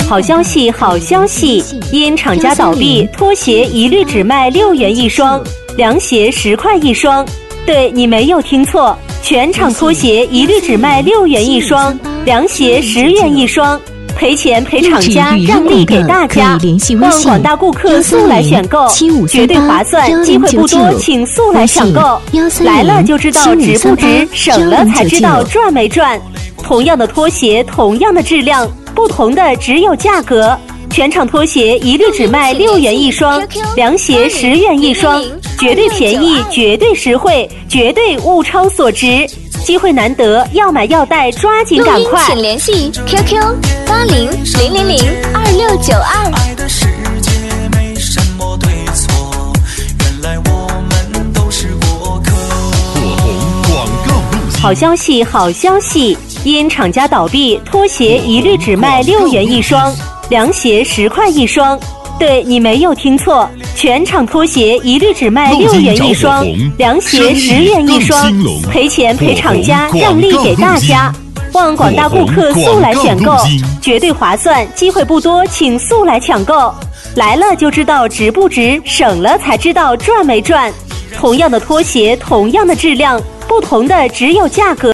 好消息，好消息！因厂家倒闭，拖鞋一律只卖6元一双，凉鞋10块一双。对，你没有听错，全场拖鞋一律只卖6元一双，凉鞋10元一双。赔钱赔厂家，让利给大家。望广大顾客速来选购，绝对划算，机会不多，请速来抢购。来了就知道值不值，省了才知道赚没赚。同样的拖鞋，同样的质量，不同的只有价格。全场拖鞋一律只卖6元一双，凉鞋10元一双，绝对便宜，绝对实惠，绝对物超所值。机会难得，要买要带，抓紧赶快！ 请联系 QQ8000002692。 好消息，好消息！因厂家倒闭，拖鞋一律只卖6元一双，凉鞋10块一双。对，你没有听错，全场拖鞋一律只卖6元一双，凉鞋10元一双。赔钱赔厂家，让利给大家。望广大顾客速来选购，绝对划算，机会不多，请速来抢购。来了就知道值不值，省了才知道赚没赚。同样的拖鞋，同样的质量，不同的只有价格。